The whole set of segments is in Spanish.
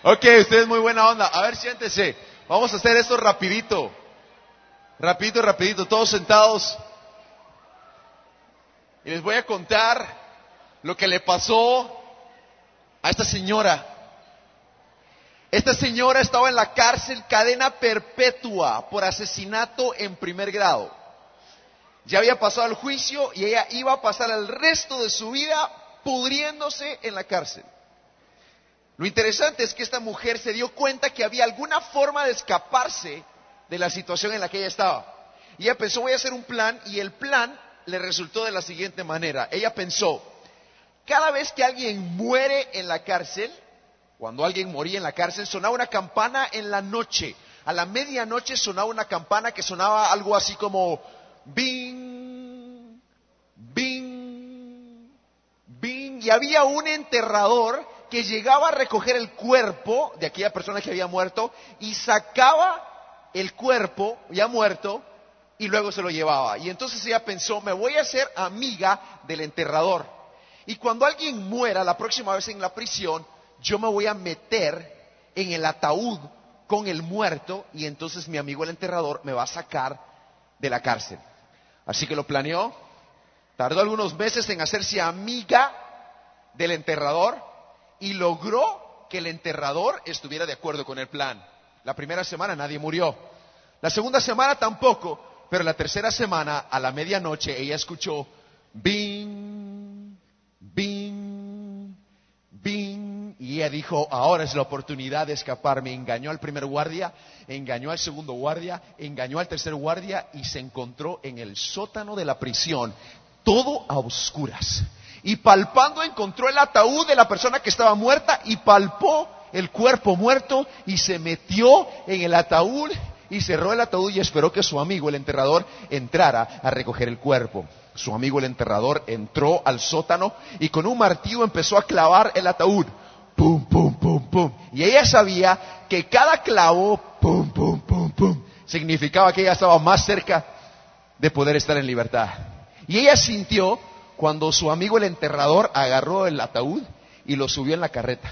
Ok, ustedes muy buena onda. A ver, siéntese. Vamos a hacer esto rapidito. Rapidito. Todos sentados. Y les voy a contar lo que le pasó a esta señora. Esta señora estaba en la cárcel, cadena perpetua, por asesinato en primer grado. Ya había pasado el juicio y ella iba a pasar el resto de su vida pudriéndose en la cárcel. Lo interesante es que esta mujer se dio cuenta que había alguna forma de escaparse de la situación en la que ella estaba. Y ella pensó, voy a hacer un plan, y el plan le resultó de la siguiente manera. Ella pensó, cada vez que alguien muere en la cárcel, cuando alguien moría en la cárcel, sonaba una campana en la noche. A la medianoche sonaba una campana que sonaba algo así como bing, bing, bing. Y había un enterrador que llegaba a recoger el cuerpo de aquella persona que había muerto y sacaba el cuerpo ya muerto y luego se lo llevaba. Y entonces ella pensó, me voy a hacer amiga del enterrador. Y cuando alguien muera la próxima vez en la prisión, yo me voy a meter en el ataúd con el muerto y entonces mi amigo el enterrador me va a sacar de la cárcel. Así que lo planeó, tardó algunos meses en hacerse amiga del enterrador y logró que el enterrador estuviera de acuerdo con el plan. La primera semana nadie murió, la segunda semana tampoco, pero la tercera semana a la medianoche ella escuchó bing, bing, bing, y ella dijo, ahora es la oportunidad de escaparme. Engañó al primer guardia, engañó al segundo guardia, engañó al tercer guardia y se encontró en el sótano de la prisión, todo a oscuras. Y palpando encontró el ataúd de la persona que estaba muerta y palpó el cuerpo muerto y se metió en el ataúd y cerró el ataúd y esperó que su amigo el enterrador entrara a recoger el cuerpo. Su amigo el enterrador entró al sótano y con un martillo empezó a clavar el ataúd. Pum, pum, pum, pum. Y ella sabía que cada clavo, pum, pum, pum, pum, significaba que ella estaba más cerca de poder estar en libertad. Y ella sintió cuando su amigo el enterrador agarró el ataúd y lo subió en la carreta.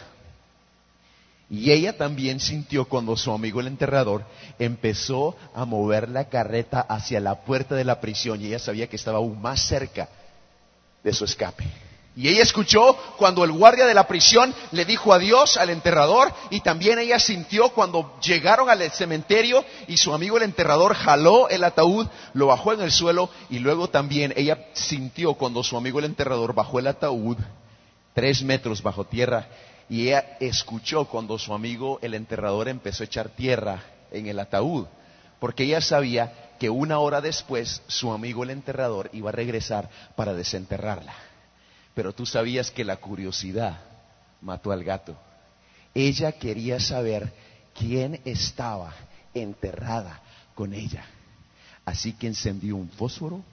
Y ella también sintió cuando su amigo el enterrador empezó a mover la carreta hacia la puerta de la prisión y ella sabía que estaba aún más cerca de su escape. Y ella escuchó cuando el guardia de la prisión le dijo adiós al enterrador y también ella sintió cuando llegaron al cementerio y su amigo el enterrador jaló el ataúd, lo bajó en el suelo y luego también ella sintió cuando su amigo el enterrador bajó el ataúd 3 metros bajo tierra. Y ella escuchó cuando su amigo el enterrador empezó a echar tierra en el ataúd, porque ella sabía que 1 hora después su amigo el enterrador iba a regresar para desenterrarla. Pero tú sabías que la curiosidad mató al gato. Ella quería saber quién estaba enterrada con ella. Así que encendió un fósforo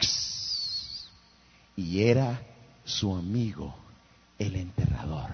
y era su amigo el enterrador.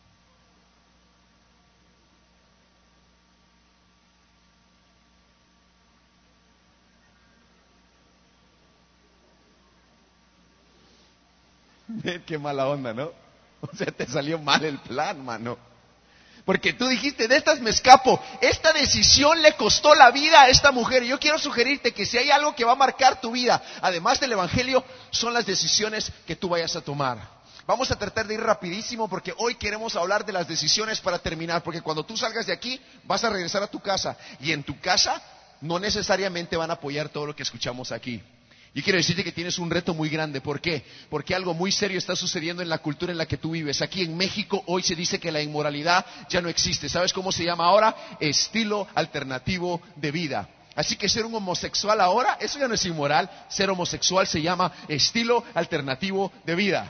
Qué mala onda, ¿no? O sea, te salió mal el plan, mano. Porque tú dijiste, de estas me escapo. Esta decisión le costó la vida a esta mujer. Y yo quiero sugerirte que si hay algo que va a marcar tu vida, además del evangelio, son las decisiones que tú vayas a tomar. Vamos a tratar de ir rapidísimo porque hoy queremos hablar de las decisiones para terminar. Porque cuando tú salgas de aquí, vas a regresar a tu casa. Y en tu casa no necesariamente van a apoyar todo lo que escuchamos aquí. Yo quiero decirte que tienes un reto muy grande. ¿Por qué? Porque algo muy serio está sucediendo en la cultura en la que tú vives. Aquí en México hoy se dice que la inmoralidad ya no existe. ¿Sabes cómo se llama ahora? Estilo alternativo de vida. Así que ser un homosexual ahora, eso ya no es inmoral. Ser homosexual se llama estilo alternativo de vida.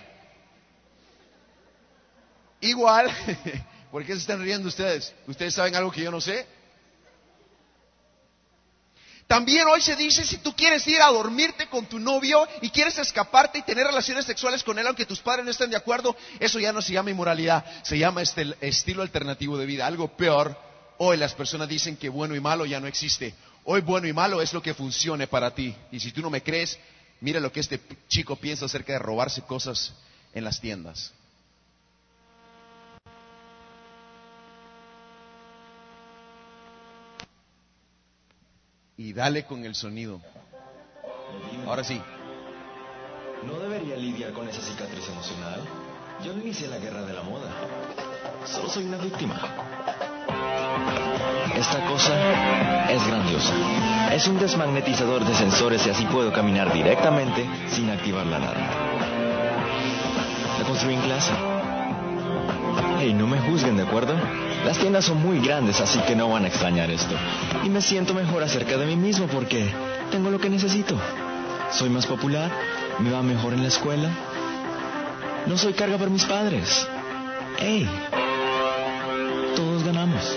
Igual, ¿por qué se están riendo ustedes? ¿Ustedes saben algo que yo no sé? También hoy se dice, si tú quieres ir a dormirte con tu novio y quieres escaparte y tener relaciones sexuales con él, aunque tus padres no estén de acuerdo, eso ya no se llama inmoralidad, se llama estilo alternativo de vida. Algo peor, hoy las personas dicen que bueno y malo ya no existe. Hoy bueno y malo es lo que funcione para ti. Y si tú no me crees, mira lo que este chico piensa acerca de robarse cosas en las tiendas. Y dale con el sonido. Ahora sí. No debería lidiar con esa cicatriz emocional. Yo no inicié la guerra de la moda. Solo soy una víctima. Esta cosa es grandiosa. Es un desmagnetizador de sensores y así puedo caminar directamente sin activar la alarma. La construí en clase. Hey, no me juzguen, ¿de acuerdo? Las tiendas son muy grandes, así que no van a extrañar esto. Y me siento mejor acerca de mí mismo porque tengo lo que necesito. Soy más popular, me va mejor en la escuela. No soy carga para mis padres. Hey, todos ganamos.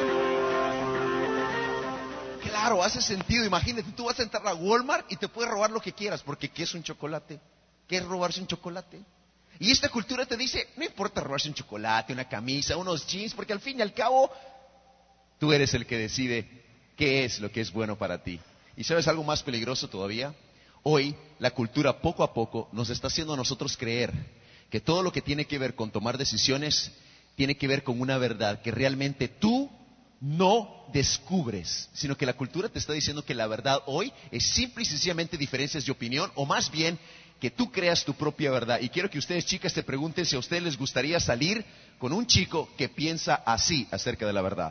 Claro, hace sentido. Imagínate, tú vas a entrar a Walmart y te puedes robar lo que quieras, porque ¿qué es un chocolate? ¿Qué es robarse un chocolate? Y esta cultura te dice, no importa robarse un chocolate, una camisa, unos jeans, porque al fin y al cabo, tú eres el que decide qué es lo que es bueno para ti. ¿Y sabes algo más peligroso todavía? Hoy, la cultura poco a poco nos está haciendo a nosotros creer que todo lo que tiene que ver con tomar decisiones, tiene que ver con una verdad que realmente tú no descubres, sino que la cultura te está diciendo que la verdad hoy es simple y sencillamente diferencias de opinión, o más bien que tú creas tu propia verdad. Y quiero que ustedes, chicas, se pregunten si a ustedes les gustaría salir con un chico que piensa así acerca de la verdad.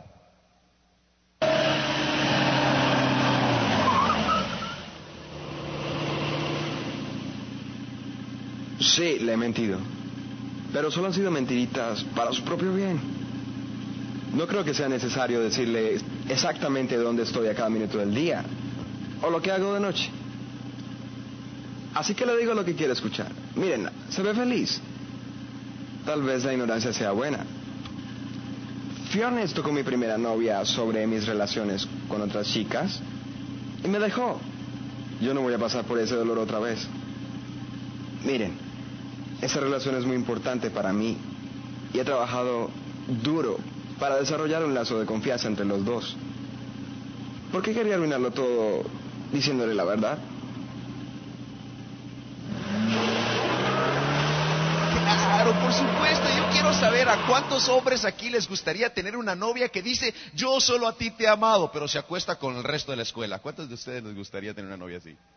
Sí, le he mentido. Pero solo han sido mentiritas para su propio bien. No creo que sea necesario decirle exactamente dónde estoy a cada minuto del día. O lo que hago de noche. Así que le digo lo que quiere escuchar. Miren, se ve feliz. Tal vez la ignorancia sea buena. Fui honesto con mi primera novia sobre mis relaciones con otras chicas y me dejó. Yo no voy a pasar por ese dolor otra vez. Miren, esa relación es muy importante para mí y he trabajado duro para desarrollar un lazo de confianza entre los dos. ¿Por qué quería arruinarlo todo diciéndole la verdad? Claro, por supuesto. Yo quiero saber a cuántos hombres aquí les gustaría tener una novia que dice, yo solo a ti te he amado, pero se acuesta con el resto de la escuela. ¿Cuántos de ustedes les gustaría tener una novia así?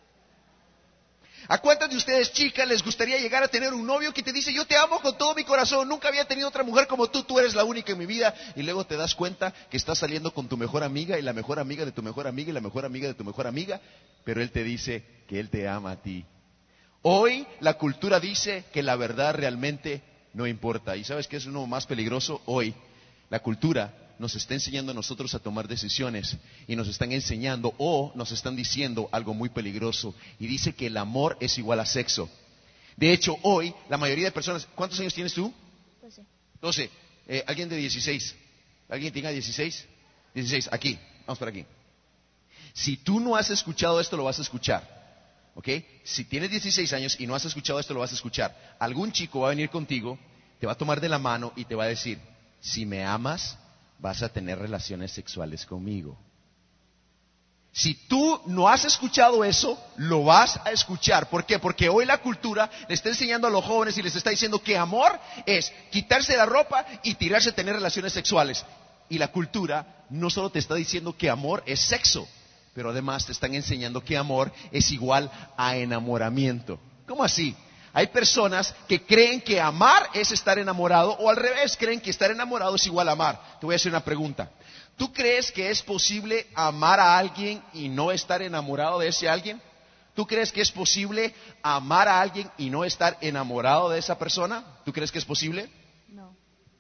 ¿A cuántas de ustedes, chicas, les gustaría llegar a tener un novio que te dice, yo te amo con todo mi corazón, nunca había tenido otra mujer como tú eres la única en mi vida? Y luego te das cuenta que estás saliendo con tu mejor amiga y la mejor amiga de tu mejor amiga y la mejor amiga de tu mejor amiga, pero él te dice que él te ama a ti. Hoy la cultura dice que la verdad realmente no importa. ¿Y sabes qué es lo más peligroso? Hoy la cultura nos está enseñando a nosotros a tomar decisiones y nos están enseñando o nos están diciendo algo muy peligroso y dice que el amor es igual a sexo. De hecho, hoy la mayoría de personas, ¿cuántos años tienes tú? 12. ¿Alguien de 16? ¿Alguien tenga 16? 16, aquí, vamos por aquí. Si tú no has escuchado esto, lo vas a escuchar. ¿Ok? Si tienes 16 años y no has escuchado esto, lo vas a escuchar. Algún chico va a venir contigo, te va a tomar de la mano y te va a decir, si me amas, vas a tener relaciones sexuales conmigo. Si tú no has escuchado eso, lo vas a escuchar. ¿Por qué? Porque hoy la cultura le está enseñando a los jóvenes y les está diciendo que amor es quitarse la ropa y tirarse a tener relaciones sexuales. Y la cultura no solo te está diciendo que amor es sexo, pero además te están enseñando que amor es igual a enamoramiento. ¿Cómo así? Hay personas que creen que amar es estar enamorado, o al revés, creen que estar enamorado es igual a amar. Te voy a hacer una pregunta. ¿Tú crees que es posible amar a alguien y no estar enamorado de ese alguien? ¿Tú crees que es posible amar a alguien y no estar enamorado de esa persona? ¿Tú crees que es posible? No.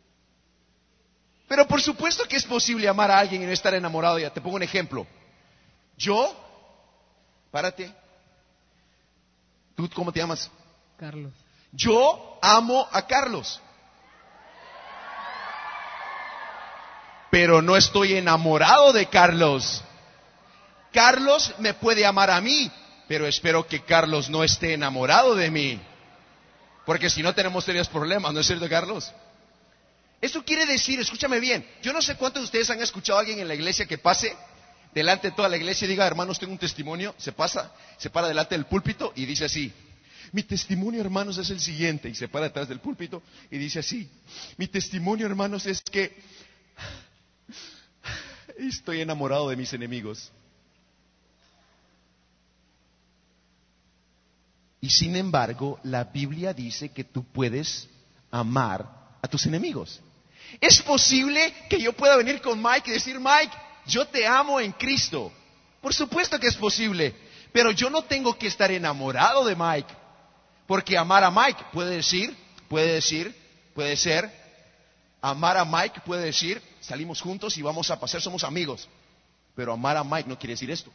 Pero por supuesto que es posible amar a alguien y no estar enamorado de ella. Te pongo un ejemplo. Párate. ¿Tú cómo te llamas? Carlos. Yo amo a Carlos. Pero no estoy enamorado de Carlos. Carlos me puede amar a mí, pero espero que Carlos no esté enamorado de mí. Porque si no tenemos serios problemas, ¿no es cierto, Carlos? Eso quiere decir, escúchame bien, yo no sé cuántos de ustedes han escuchado a alguien en la iglesia que pase delante de toda la iglesia y diga, hermanos, tengo un testimonio, se para delante del púlpito y dice así, mi testimonio, hermanos, es el siguiente, y se para detrás del púlpito y dice así, mi testimonio, hermanos, es que estoy enamorado de mis enemigos. Y sin embargo, la Biblia dice que tú puedes amar a tus enemigos. ¿Es posible que yo pueda venir con Mike y decir, Mike, yo te amo en Cristo? Por supuesto que es posible, pero yo no tengo que estar enamorado de Mike, porque amar a Mike puede ser, amar a Mike puede decir, salimos juntos y vamos a pasar, somos amigos, pero amar a Mike no quiere decir esto.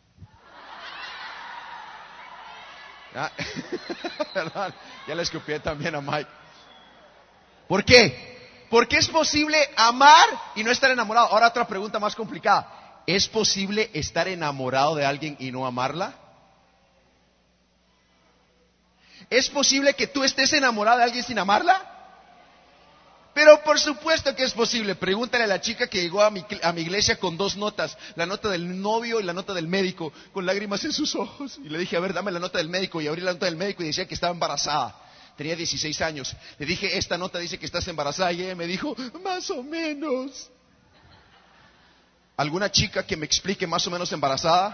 Perdón, ya le escupí también a Mike. ¿Por qué? Porque es posible amar y no estar enamorado. Ahora otra pregunta más complicada. ¿Es posible estar enamorado de alguien y no amarla? ¿Es posible que tú estés enamorado de alguien sin amarla? Pero por supuesto que es posible. Pregúntale a la chica que llegó a mi iglesia con 2 notas, la nota del novio y la nota del médico, con lágrimas en sus ojos. Y le dije, a ver, dame la nota del médico. Y abrí la nota del médico y decía que estaba embarazada. Tenía 16 años. Le dije, esta nota dice que estás embarazada. Y ella me dijo, más o menos. ¿Alguna chica que me explique más o menos embarazada?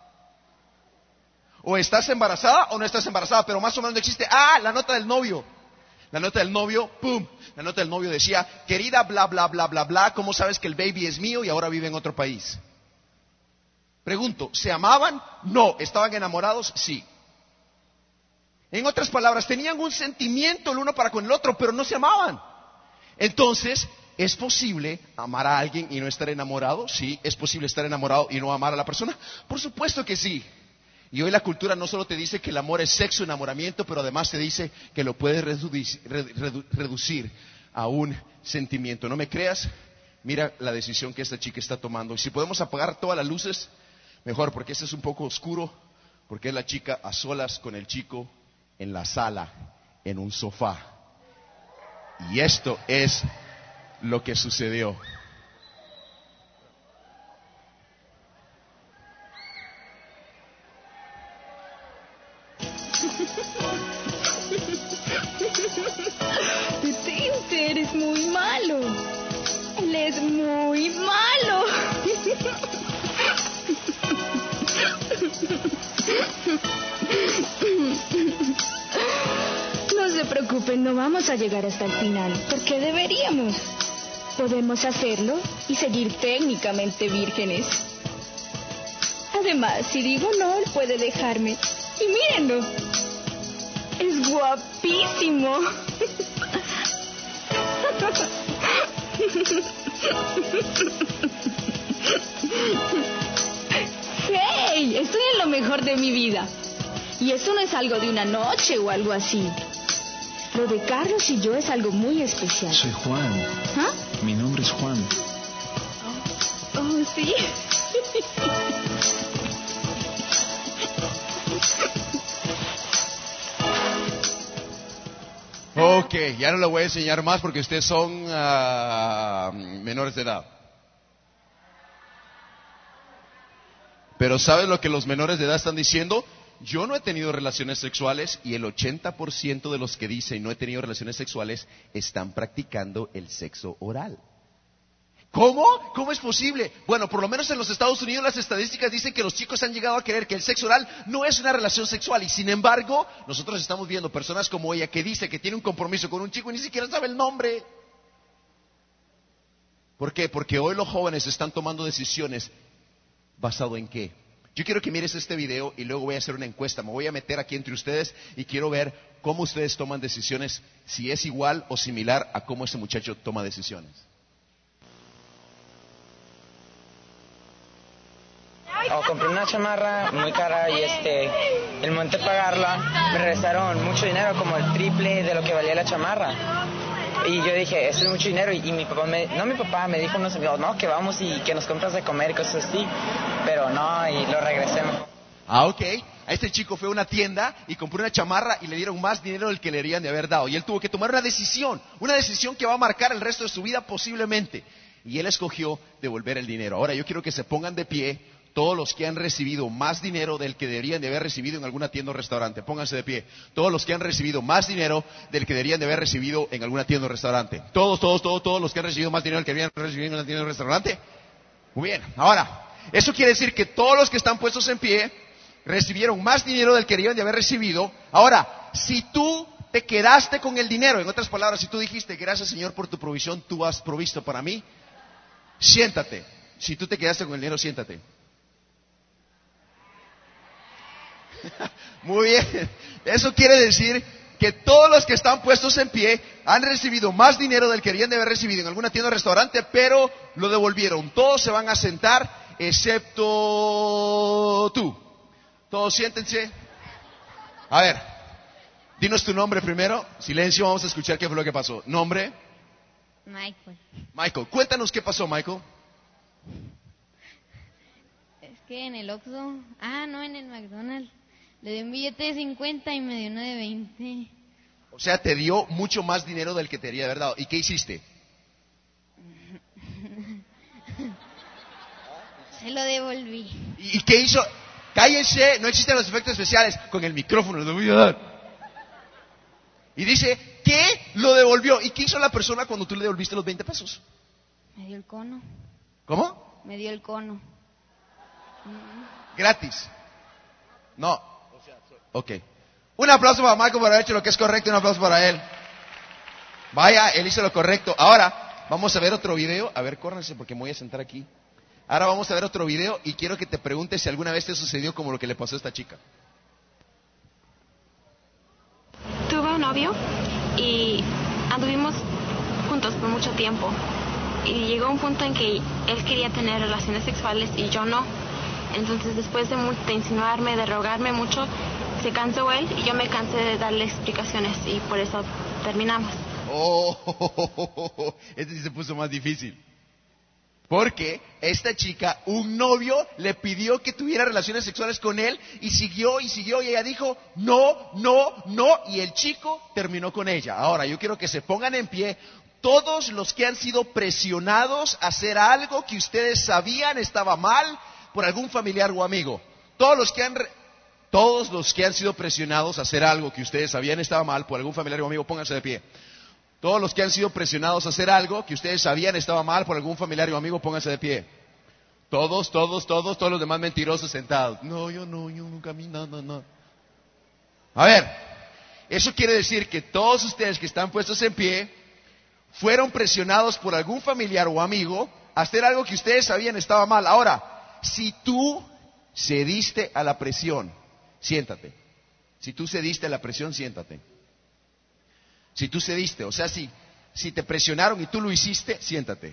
O estás embarazada o no estás embarazada, pero más o menos no existe. La nota del novio. La nota del novio, ¡pum! La nota del novio decía, querida, bla, bla, bla, bla, bla, ¿cómo sabes que el baby es mío y ahora vive en otro país? Pregunto, ¿se amaban? No. ¿Estaban enamorados? Sí. En otras palabras, tenían un sentimiento el uno para con el otro, pero no se amaban. Entonces, ¿es posible amar a alguien y no estar enamorado? Sí. ¿Es posible estar enamorado y no amar a la persona? Por supuesto que sí. Y hoy la cultura no solo te dice que el amor es sexo, enamoramiento, pero además te dice que lo puedes reducir a un sentimiento. ¿No me creas? Mira la decisión que esta chica está tomando. Y si podemos apagar todas las luces, mejor, porque este es un poco oscuro, porque es la chica a solas con el chico en la sala, en un sofá. Y esto es lo que sucedió. Detente, eres muy malo. Él es muy malo. No se preocupen, no vamos a llegar hasta el final. ¿Por qué deberíamos? Podemos hacerlo y seguir técnicamente vírgenes. Además, si digo no, él puede dejarme. Y mírenlo. Es guapísimo. ¡Hey! Estoy en lo mejor de mi vida. Y esto no es algo de una noche o algo así. Lo de Carlos y yo es algo muy especial. Soy Juan. ¿Ah? Mi nombre es Juan. Oh, sí. Ok, ya no le voy a enseñar más porque ustedes son menores de edad. Pero ¿sabes lo que los menores de edad están diciendo? Yo no he tenido relaciones sexuales y el 80% de los que dicen no he tenido relaciones sexuales están practicando el sexo oral. ¿Cómo? ¿Cómo es posible? Bueno, por lo menos en los Estados Unidos las estadísticas dicen que los chicos han llegado a creer que el sexo oral no es una relación sexual. Y sin embargo, nosotros estamos viendo personas como ella que dice que tiene un compromiso con un chico y ni siquiera sabe el nombre. ¿Por qué? Porque hoy los jóvenes están tomando decisiones basado en qué. Yo quiero que mires este video y luego voy a hacer una encuesta. Me voy a meter aquí entre ustedes y quiero ver cómo ustedes toman decisiones, si es igual o similar a cómo ese muchacho toma decisiones. Compré una chamarra muy cara y el momento de pagarla me regresaron mucho dinero, como el triple de lo que valía la chamarra. Y yo dije, eso es mucho dinero. Y mi papá, me dijo unos amigos, no, que vamos y que nos compras de comer y cosas así. Pero no, y lo regresé. Ok. A este chico fue a una tienda y compró una chamarra y le dieron más dinero del que le deberían de haber dado. Y él tuvo que tomar una decisión que va a marcar el resto de su vida posiblemente. Y él escogió devolver el dinero. Ahora yo quiero que se pongan de pie todos los que han recibido más dinero del que deberían de haber recibido en alguna tienda o restaurante. Pónganse de pie. Todos los que han recibido más dinero del que deberían de haber recibido en alguna tienda o restaurante. Todos los que han recibido más dinero del que deberían haber recibido en una tienda o restaurante. Muy bien. Ahora, eso quiere decir que todos los que están puestos en pie, recibieron más dinero del que debían de haber recibido. Ahora, si tú te quedaste con el dinero, en otras palabras, si tú dijiste, gracias Señor por tu provisión, tú has provisto para mí, siéntate. Si tú te quedaste con el dinero, siéntate. Muy bien. Eso quiere decir que todos los que están puestos en pie han recibido más dinero del que debían de haber recibido en alguna tienda o restaurante, pero lo devolvieron. Todos se van a sentar, excepto tú. Todos siéntense. A ver, dinos tu nombre primero. Silencio, vamos a escuchar qué fue lo que pasó. ¿Nombre? Michael. Michael, cuéntanos qué pasó, Michael. Es que en el Oxxo, no, en el McDonald's, le di un billete de 50 y me dio uno de 20. O sea, te dio mucho más dinero del que te debería haber dado. ¿Y qué hiciste? Se lo devolví. ¿Y qué hizo? Cállense, no existen los efectos especiales. Con el micrófono lo voy a dar. Y dice que lo devolvió. ¿Y qué hizo la persona cuando tú le devolviste los 20 pesos? Me dio el cono. ¿Cómo? Me dio el cono. Gratis. No. Ok. Un aplauso para Michael por haber hecho lo que es correcto y un aplauso para él. Vaya, él hizo lo correcto. Ahora, vamos a ver otro video. A ver, córranse porque me voy a sentar aquí. Ahora vamos a ver otro video y quiero que te preguntes si alguna vez te sucedió como lo que le pasó a esta chica. Tuve un novio y anduvimos juntos por mucho tiempo. Y llegó un punto en que él quería tener relaciones sexuales y yo no. Entonces, después de insinuarme, de rogarme mucho, se cansó él y yo me cansé de darle explicaciones y por eso terminamos. Este sí se puso más difícil. Porque esta chica, un novio le pidió que tuviera relaciones sexuales con él y siguió y ella dijo no, no, no, y el chico terminó con ella. Ahora, yo quiero que se pongan en pie todos los que han sido presionados a hacer algo que ustedes sabían estaba mal por algún familiar o amigo. Todos los que han sido presionados a hacer algo que ustedes sabían estaba mal por algún familiar o amigo, pónganse de pie. Todos los que han sido presionados a hacer algo que ustedes sabían estaba mal por algún familiar o amigo, pónganse de pie. Todos los demás mentirosos sentados. No, yo nunca, no. A ver, eso quiere decir que todos ustedes que están puestos en pie fueron presionados por algún familiar o amigo a hacer algo que ustedes sabían estaba mal. Ahora, si tú cediste a la presión, siéntate. Si tú cediste a la presión, siéntate. Si tú cediste, o sea, si te presionaron y tú lo hiciste, siéntate.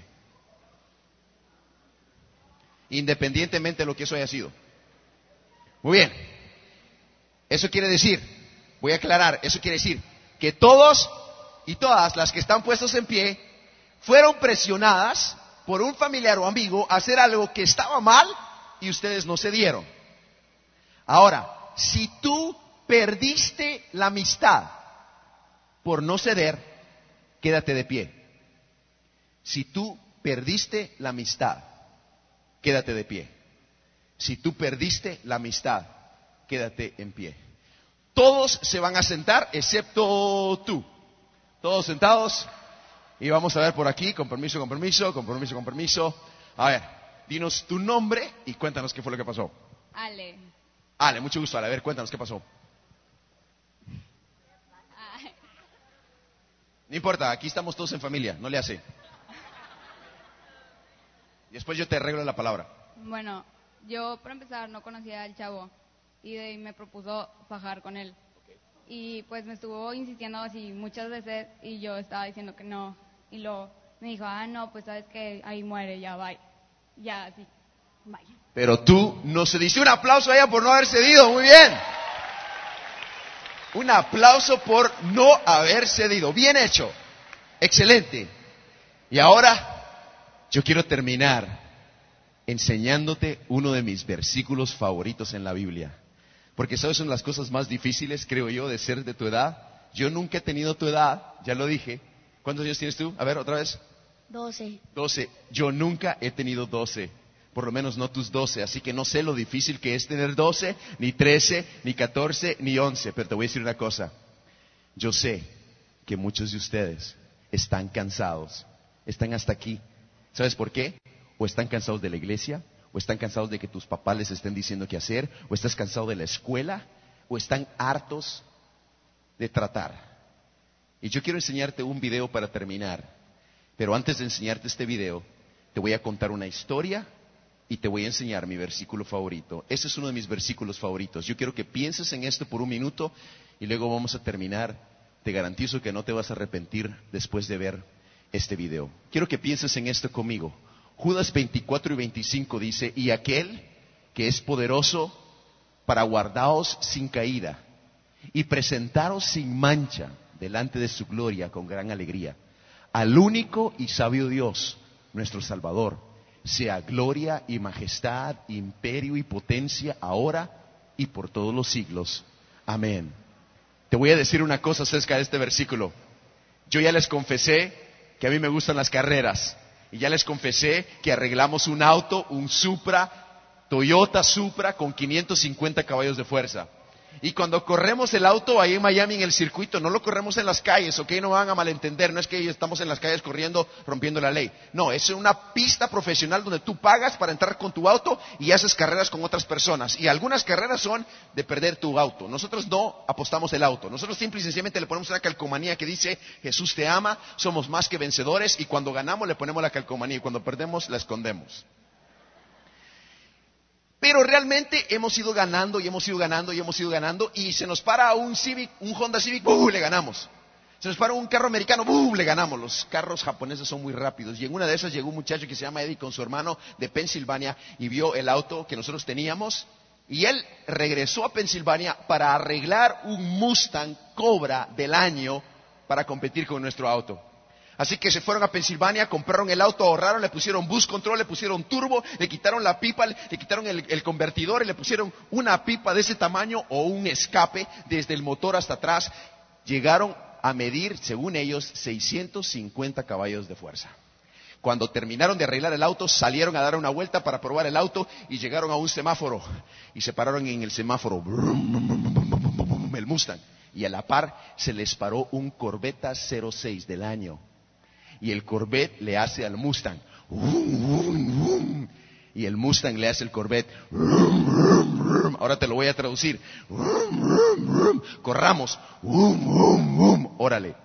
Independientemente de lo que eso haya sido. Muy bien. Eso quiere decir, voy a aclarar, eso quiere decir que todos y todas las que están puestos en pie fueron presionadas por un familiar o amigo a hacer algo que estaba mal y ustedes no cedieron. Ahora, si tú perdiste la amistad por no ceder, quédate de pie. Si tú perdiste la amistad, quédate de pie. Si tú perdiste la amistad, quédate en pie. Todos se van a sentar, excepto tú. Todos sentados. Y vamos a ver por aquí, con permiso. A ver, dinos tu nombre y cuéntanos qué fue lo que pasó. Ale, mucho gusto, Ale. A ver, cuéntanos qué pasó. No importa, aquí estamos todos en familia, no le hace. Después yo te arreglo la palabra. Bueno, yo para empezar no conocía al chavo y de ahí me propuso fajar con él. Y pues me estuvo insistiendo así muchas veces y yo estaba diciendo que no. Y luego me dijo, no, pues sabes que ahí muere, ya, bye. Ya, así, vaya. Pero tú no cediste. Un aplauso a ella por no haber cedido, muy bien. Un aplauso por no haber cedido. Bien hecho. Excelente. Y ahora yo quiero terminar enseñándote uno de mis versículos favoritos en la Biblia. Porque sabes, son las cosas más difíciles, creo yo, de ser de tu edad. Yo nunca he tenido tu edad, ya lo dije. ¿Cuántos años tienes tú? A ver, otra vez. 12. 12. Yo nunca he tenido 12. Por lo menos no tus 12, así que no sé lo difícil que es tener 12, ni 13, ni 14, ni 11. Pero te voy a decir una cosa. Yo sé que muchos de ustedes están cansados. Están hasta aquí. ¿Sabes por qué? O están cansados de la iglesia, ¿O están cansados de que tus papás les estén diciendo qué hacer? ¿O estás cansado de la escuela? ¿O están hartos de tratar? Y yo quiero enseñarte un video para terminar. Pero antes de enseñarte este video, te voy a contar una historia y te voy a enseñar mi versículo favorito. Ese es uno de mis versículos favoritos. Yo quiero que pienses en esto por un minuto y luego vamos a terminar. Te garantizo que no te vas a arrepentir después de ver este video. Quiero que pienses en esto conmigo. Judas 24 y 25 dice: y aquel que es poderoso para guardaros sin caída y presentaros sin mancha delante de su gloria con gran alegría, al único y sabio Dios, nuestro Salvador, sea gloria y majestad, imperio y potencia, ahora y por todos los siglos. Amén. Te voy a decir una cosa acerca de este versículo. Yo ya les confesé que a mí me gustan las carreras. Y ya les confesé que arreglamos un auto, un Supra, Toyota Supra con 550 caballos de fuerza. Y cuando corremos el auto ahí en Miami en el circuito, no lo corremos en las calles, ¿ok? No van a malentender, no es que estamos en las calles corriendo, rompiendo la ley. No, es una pista profesional donde tú pagas para entrar con tu auto y haces carreras con otras personas. Y algunas carreras son de perder tu auto. Nosotros no apostamos el auto. Nosotros simple y sencillamente le ponemos una calcomanía que dice: Jesús te ama, somos más que vencedores. Y cuando ganamos le ponemos la calcomanía y cuando perdemos la escondemos. Pero realmente hemos ido ganando y hemos ido ganando y hemos ido ganando, y se nos para un Civic, un Honda Civic, ¡bum!, le ganamos. Se nos para un carro americano, ¡bum!, le ganamos. Los carros japoneses son muy rápidos. Y en una de esas llegó un muchacho que se llama Eddie con su hermano de Pensilvania y vio el auto que nosotros teníamos. Y él regresó a Pensilvania para arreglar un Mustang Cobra del año para competir con nuestro auto. Así que se fueron a Pensilvania, compraron el auto, ahorraron, le pusieron bus control, le pusieron turbo, le quitaron la pipa, le quitaron el convertidor y le pusieron una pipa de ese tamaño o un escape desde el motor hasta atrás. Llegaron a medir, según ellos, 650 caballos de fuerza. Cuando terminaron de arreglar el auto, salieron a dar una vuelta para probar el auto y llegaron a un semáforo. Y se pararon en el semáforo, el Mustang. Y a la par se les paró un Corvette 06 del año. Y el Corvette le hace al Mustang, y el Mustang le hace al Corvette. Ahora te lo voy a traducir. Corramos. Órale.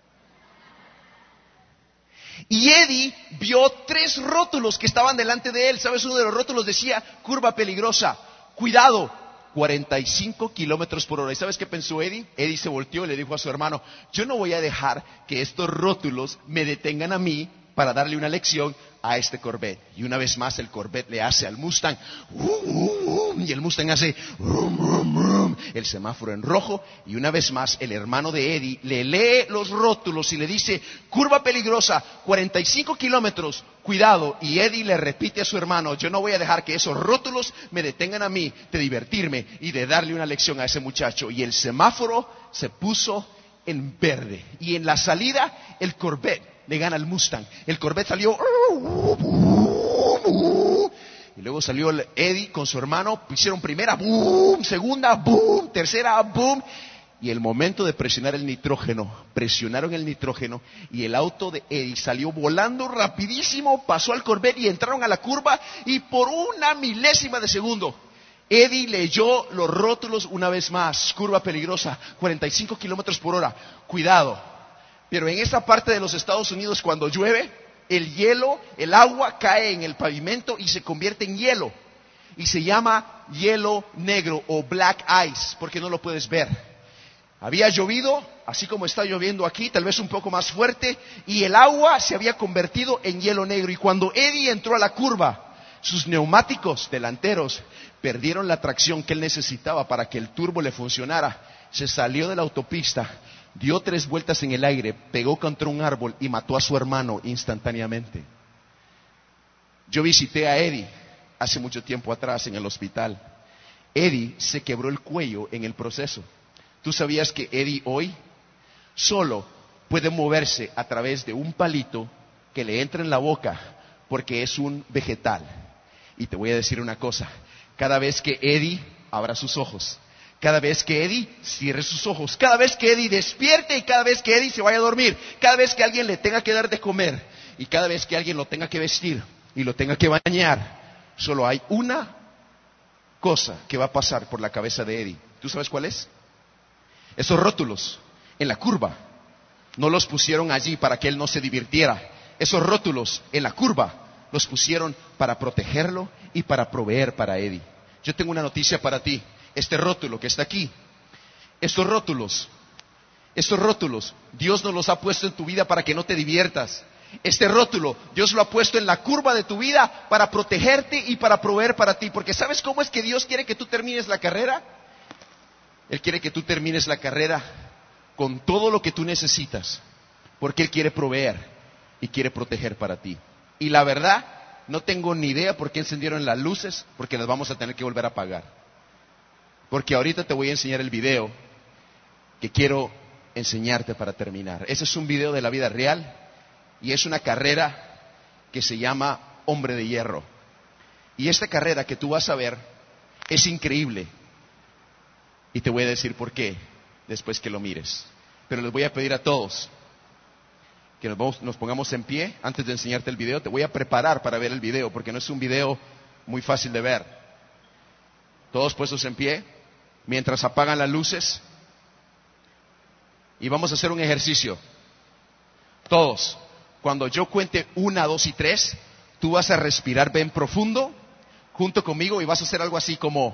Y Eddie vio 3 rótulos que estaban delante de él. ¿Sabes? Uno de los rótulos decía: curva peligrosa, cuidado, 45 kilómetros por hora. ¿Y sabes qué pensó Eddie? Eddie se volteó y le dijo a su hermano: yo no voy a dejar que estos rótulos me detengan a mí para darle una lección a este Corvette. Y una vez más el Corvette le hace al Mustang, y el Mustang hace el semáforo en rojo. Y una vez más el hermano de Eddie le lee los rótulos y le dice: curva peligrosa, 45 kilómetros, cuidado. Y Eddie le repite a su hermano: yo no voy a dejar que esos rótulos me detengan a mí de divertirme y de darle una lección a ese muchacho. Y el semáforo se puso en verde. Y en la salida el Corvette le gana al Mustang. El Corvette salió, y luego salió el Eddie con su hermano. Hicieron primera, boom, segunda, boom, tercera, boom. Y el momento de presionar el nitrógeno, presionaron el nitrógeno y el auto de Eddie salió volando rapidísimo, pasó al Corvette y entraron a la curva. Y por una milésima de segundo Eddie leyó los rótulos una vez más: curva peligrosa, 45 kilómetros por hora, cuidado. Pero en esta parte de los Estados Unidos, cuando llueve, el hielo, el agua cae en el pavimento y se convierte en hielo. Y se llama hielo negro o black ice, porque no lo puedes ver. Había llovido, así como está lloviendo aquí, tal vez un poco más fuerte, y el agua se había convertido en hielo negro. Y cuando Eddie entró a la curva, sus neumáticos delanteros perdieron la tracción que él necesitaba para que el turbo le funcionara. Se salió de la autopista, dio 3 vueltas en el aire, pegó contra un árbol y mató a su hermano instantáneamente. Yo visité a Eddie hace mucho tiempo atrás en el hospital. Eddie se quebró el cuello en el proceso. ¿Tú sabías que Eddie hoy solo puede moverse a través de un palito que le entra en la boca porque es un vegetal? Y te voy a decir una cosa: cada vez que Eddie abra sus ojos, cada vez que Eddie cierre sus ojos, cada vez que Eddie despierte y cada vez que Eddie se vaya a dormir, cada vez que alguien le tenga que dar de comer y cada vez que alguien lo tenga que vestir y lo tenga que bañar, Solo hay una cosa que va a pasar por la cabeza de Eddie. ¿Tú sabes cuál es? Esos rótulos en la curva no los pusieron allí para que él no se divirtiera. Esos rótulos en la curva los pusieron para protegerlo y para proveer para Eddie. Yo tengo una noticia para ti. Este rótulo que está aquí, estos rótulos, Dios no los ha puesto en tu vida para que no te diviertas. Este rótulo, Dios lo ha puesto en la curva de tu vida para protegerte y para proveer para ti. Porque ¿sabes cómo es que Dios quiere que tú termines la carrera? Él quiere que tú termines la carrera con todo lo que tú necesitas. Porque Él quiere proveer y quiere proteger para ti. Y la verdad, no tengo ni idea por qué encendieron las luces, porque las vamos a tener que volver a apagar. Porque ahorita te voy a enseñar el video que quiero enseñarte para terminar. Ese es un video de la vida real y es una carrera que se llama Hombre de Hierro. Y esta carrera que tú vas a ver es increíble. Y te voy a decir por qué después que lo mires. Pero les voy a pedir a todos que nos pongamos en pie antes de enseñarte el video. Te voy a preparar para ver el video porque no es un video muy fácil de ver. Todos puestos en pie mientras apagan las luces. Y vamos a hacer un ejercicio. Todos. Cuando yo cuente 1, 2 y 3, tú vas a respirar bien profundo junto conmigo y vas a hacer algo así como...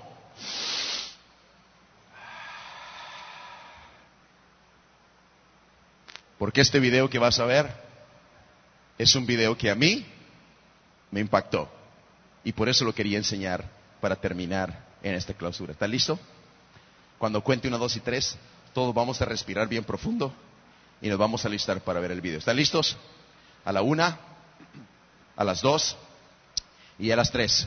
Porque este video que vas a ver es un video que a mí me impactó. Y por eso lo quería enseñar para terminar en esta clausura. ¿Estás listo? Cuando cuente 1, 2 y 3, todos vamos a respirar bien profundo y nos vamos a alistar para ver el video. ¿Están listos? A la 1, a las 2 y a las 3.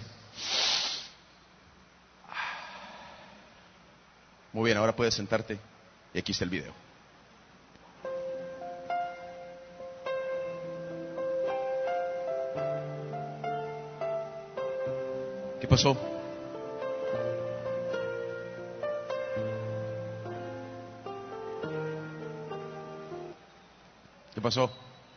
Muy bien, ahora puedes sentarte y aquí está el video. ¿Qué pasó? ¿Qué pasó?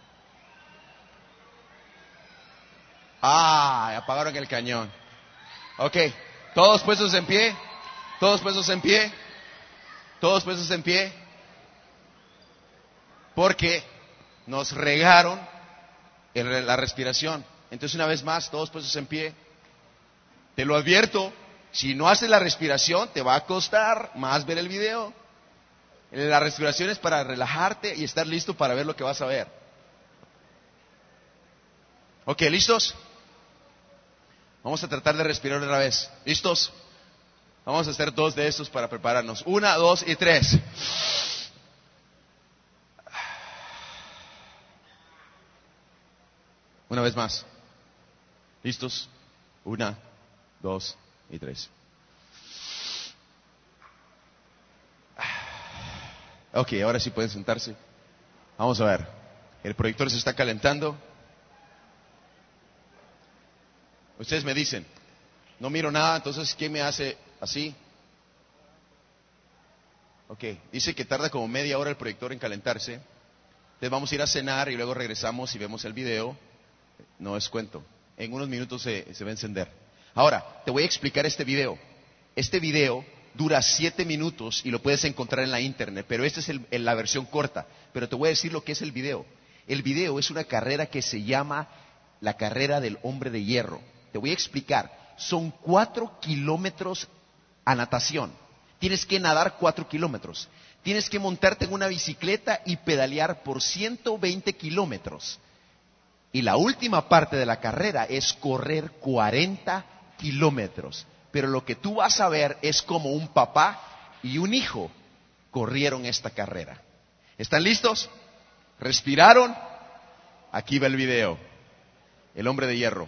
Apagaron el cañón. Ok, todos puestos en pie. Todos puestos en pie. Todos puestos en pie. Porque nos regaron la respiración. Entonces una vez más, todos puestos en pie. Te lo advierto, si no haces la respiración, te va a costar más ver el video. La respiración es para relajarte y estar listo para ver lo que vas a ver. Ok, ¿listos? Vamos a tratar de respirar otra vez. ¿Listos? Vamos a hacer 2 de estos para prepararnos. 1, 2 y 3. Una vez más. ¿Listos? 1, 2 y 3. Ok, ahora sí pueden sentarse. Vamos a ver. El proyector se está calentando. Ustedes me dicen, no miro nada, entonces ¿qué me hace así? Ok, dice que tarda como media hora el proyector en calentarse. Entonces vamos a ir a cenar y luego regresamos y vemos el video. No es cuento. En unos minutos se va a encender. Ahora, te voy a explicar este video. Este video dura 7 minutos y lo puedes encontrar en la internet, pero esta es la versión corta. Pero te voy a decir lo que es el video. El video es una carrera que se llama la carrera del hombre de hierro. Te voy a explicar. Son 4 kilómetros a natación. Tienes que nadar 4 kilómetros. Tienes que montarte en una bicicleta y pedalear por 120 kilómetros. Y la última parte de la carrera es correr 40 kilómetros. Pero lo que tú vas a ver es como un papá y un hijo corrieron esta carrera. ¿Están listos? ¿Respiraron? Aquí va el video. El hombre de hierro.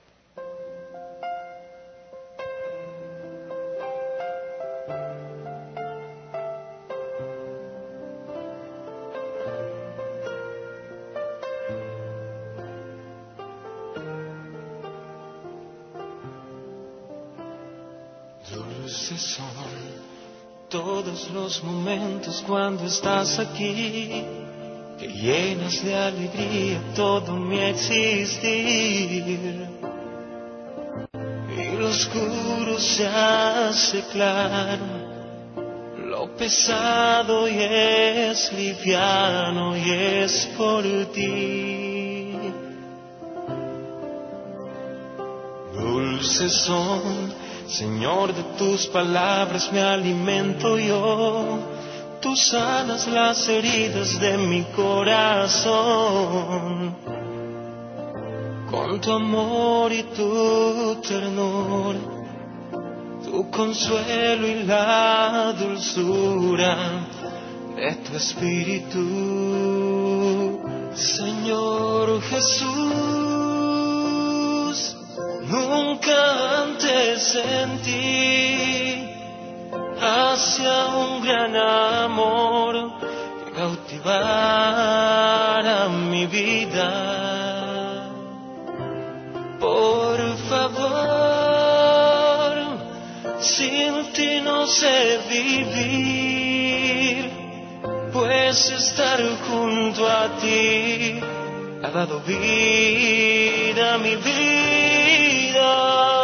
Dulces son todos los momentos cuando estás aquí, que llenas de alegría todo mi existir. oscuro se hace claro, lo pesado y es liviano y es por ti. Dulces son, Señor, de tus palabras me alimento yo. Tú sanas las heridas de mi corazón. Con tu amor y tu ternura, tu consuelo y la dulzura de tu espíritu. Señor Jesús, nunca antes sentí hacia un gran amor que cautivara mi vida. Por favor, sin ti no sé vivir, pues estar junto a ti ha dado vida a mi vida.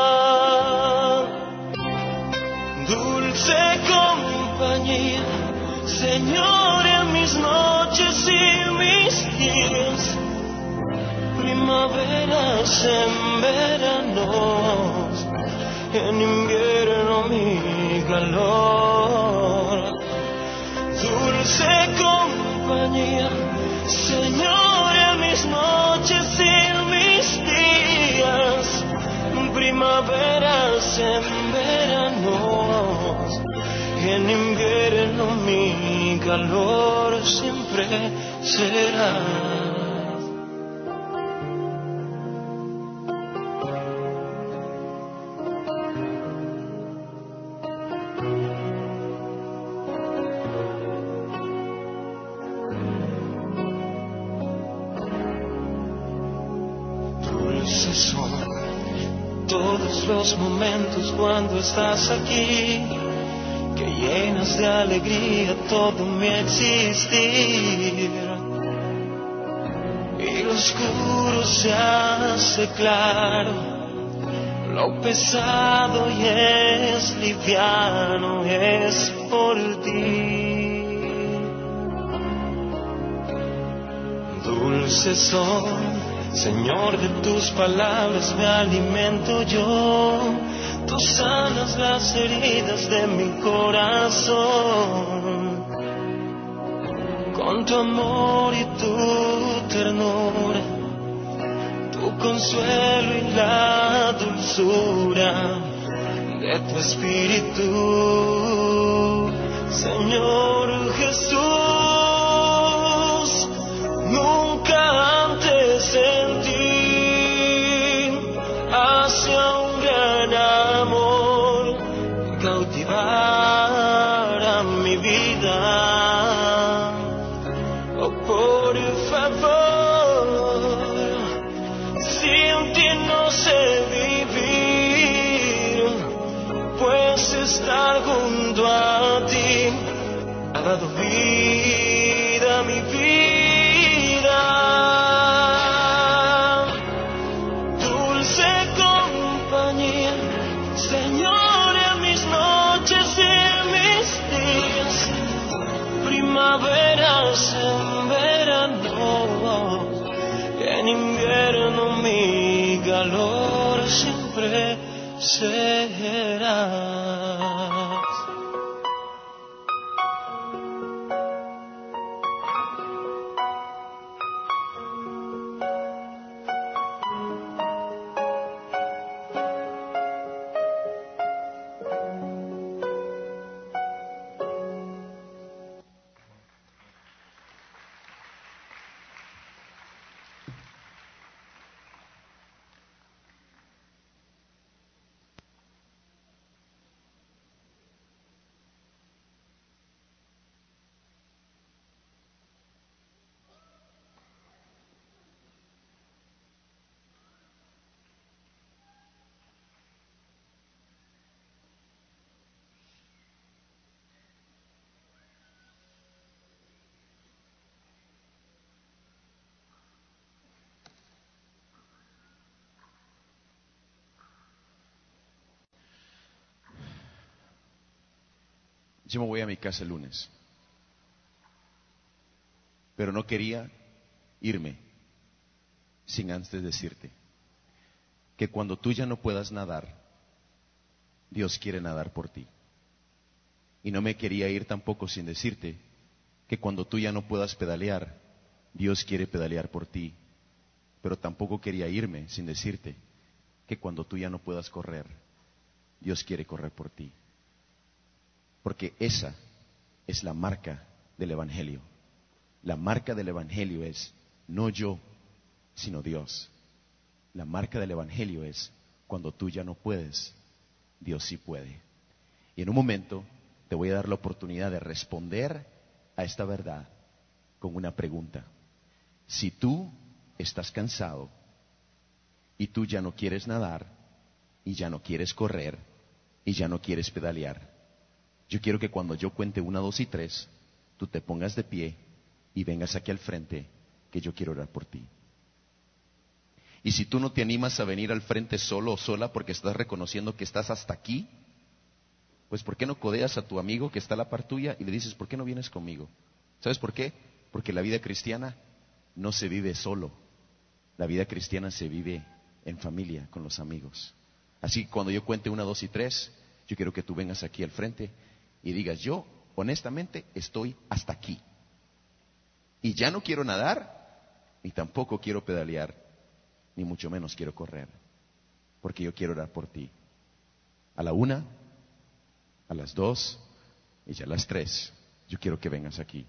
Dulce compañía, Señor, en mis noches y mis días, primaveras en veranos, en invierno mi calor. Dulce compañía, Señor, en mis noches y mis días, primaveras en veranos, en invierno mi calor siempre será. Todos los momentos cuando estás aquí, que llenas de alegría todo mi existir. Y lo oscuro se hace claro, lo pesado y es liviano, es por ti. Dulces son, Señor, de tus palabras me alimento yo. Tú sanas las heridas de mi corazón. Con tu amor y tu ternura, tu consuelo y la dulzura de tu espíritu. Señor Jesús, nunca antes sentí hacia un gran amor que cautivara mi vida. Oh, por favor, sin ti no sé vivir, pues estar junto a ti ha dado vida a mi vida. Dulce compañía, Señor, en mis noches y en mis días, primaveras en verano, en invierno mi calor siempre serás. yo me voy a mi casa el lunes. Pero no quería irme sin antes decirte que cuando tú ya no puedas nadar, Dios quiere nadar por ti. Y no me quería ir tampoco sin decirte que cuando tú ya no puedas pedalear, Dios quiere pedalear por ti. Pero tampoco quería irme sin decirte que cuando tú ya no puedas correr, Dios quiere correr por ti. Porque esa es la marca del Evangelio. La marca del Evangelio es no yo, sino Dios. La marca del Evangelio es cuando tú ya no puedes, Dios sí puede. Y en un momento te voy a dar la oportunidad de responder a esta verdad con una pregunta. Si tú estás cansado y tú ya no quieres nadar y ya no quieres correr y ya no quieres pedalear, yo quiero que cuando yo cuente 1, 2 y 3, tú te pongas de pie y vengas aquí al frente, que yo quiero orar por ti. Y si tú no te animas a venir al frente solo o sola porque estás reconociendo que estás hasta aquí, pues ¿por qué no codeas a tu amigo que está a la par tuya y le dices, ¿por qué no vienes conmigo? ¿Sabes por qué? Porque la vida cristiana no se vive solo. La vida cristiana se vive en familia, con los amigos. Así que cuando yo cuente 1, 2 y 3, yo quiero que tú vengas aquí al frente y digas, yo honestamente estoy hasta aquí. Y ya no quiero nadar, ni tampoco quiero pedalear, ni mucho menos quiero correr, porque yo quiero orar por ti. A la 1, a las 2 y ya a las 3, yo quiero que vengas aquí.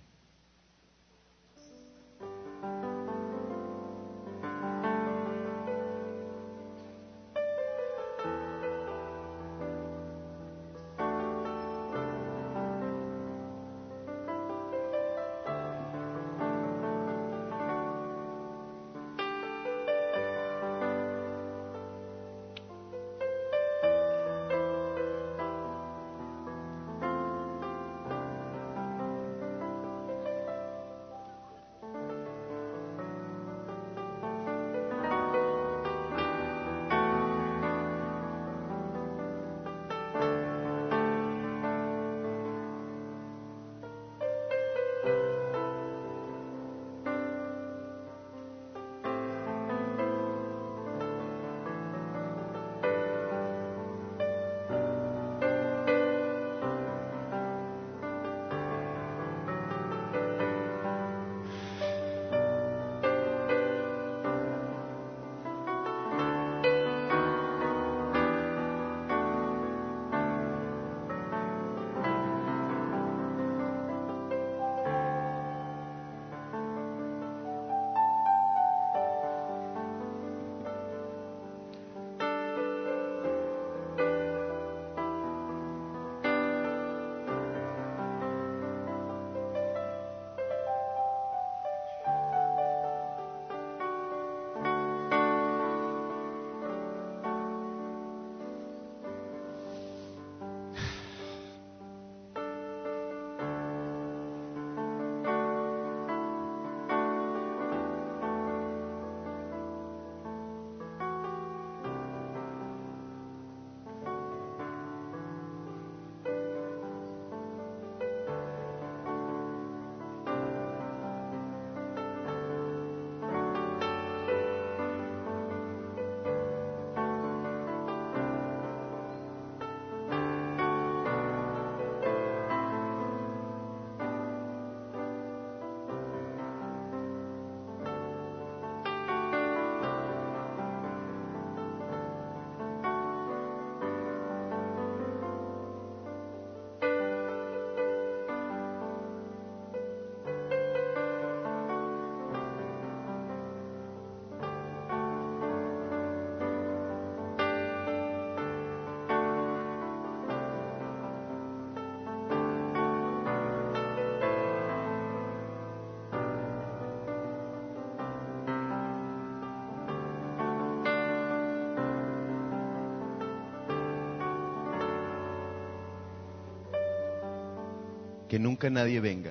Que nunca nadie venga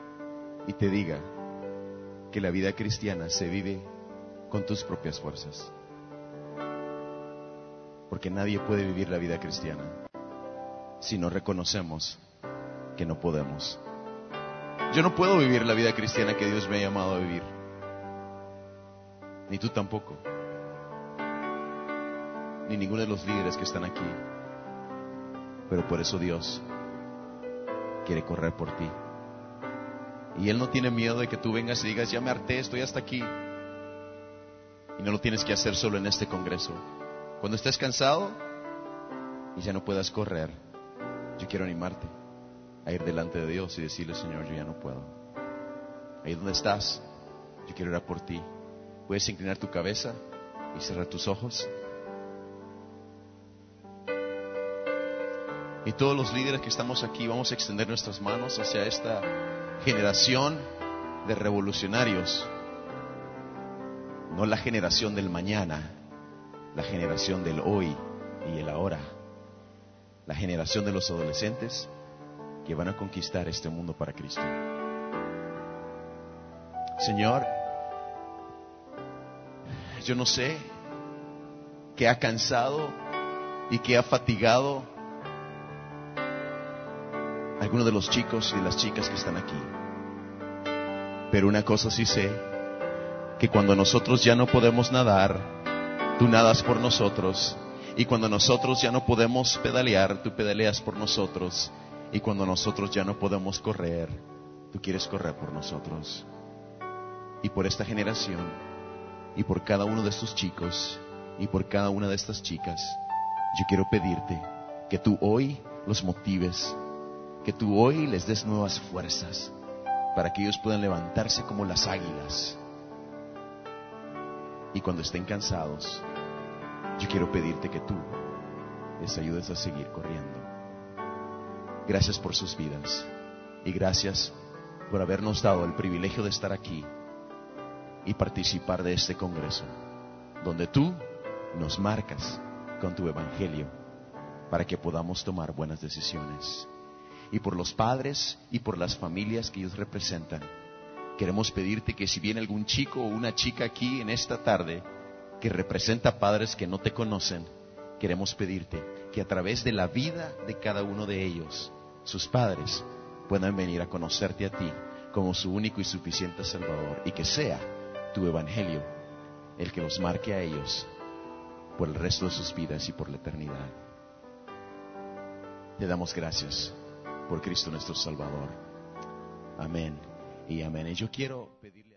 y te diga que la vida cristiana se vive con tus propias fuerzas. Porque nadie puede vivir la vida cristiana si no reconocemos que no podemos. Yo no puedo vivir la vida cristiana que Dios me ha llamado a vivir. Ni tú tampoco. Ni ninguno de los líderes que están aquí. Pero por eso Dios quiere correr por ti. Y Él no tiene miedo de que tú vengas y digas, ya me harté, estoy hasta aquí. Y no lo tienes que hacer solo en este congreso. Cuando estés cansado y ya no puedas correr, yo quiero animarte a ir delante de Dios y decirle, Señor, yo ya no puedo. Ahí donde estás, yo quiero orar por ti. Puedes inclinar tu cabeza y cerrar tus ojos. Y todos los líderes que estamos aquí vamos a extender nuestras manos hacia esta generación de revolucionarios. No la generación del mañana, la generación del hoy y el ahora. La generación de los adolescentes que van a conquistar este mundo para Cristo. Señor, yo no sé qué ha cansado y qué ha fatigado a algunos de los chicos y las chicas que están aquí. Pero una cosa sí sé, que cuando nosotros ya no podemos nadar, tú nadas por nosotros. Y cuando nosotros ya no podemos pedalear, tú pedaleas por nosotros. Y cuando nosotros ya no podemos correr, tú quieres correr por nosotros. Y por esta generación, y por cada uno de estos chicos, y por cada una de estas chicas, yo quiero pedirte que tú hoy los motives, que tú hoy les des nuevas fuerzas, para que ellos puedan levantarse como las águilas. Y cuando estén cansados, yo quiero pedirte que tú les ayudes a seguir corriendo. Gracias por sus vidas y gracias por habernos dado el privilegio de estar aquí y participar de este congreso, donde tú nos marcas con tu evangelio para que podamos tomar buenas decisiones. Y por los padres y por las familias que ellos representan, queremos pedirte que si viene algún chico o una chica aquí en esta tarde que representa padres que no te conocen, queremos pedirte que a través de la vida de cada uno de ellos, sus padres puedan venir a conocerte a ti como su único y suficiente Salvador, y que sea tu evangelio el que los marque a ellos por el resto de sus vidas y por la eternidad. Te damos gracias por Cristo nuestro Salvador. Amén y amén. Y yo quiero pedirle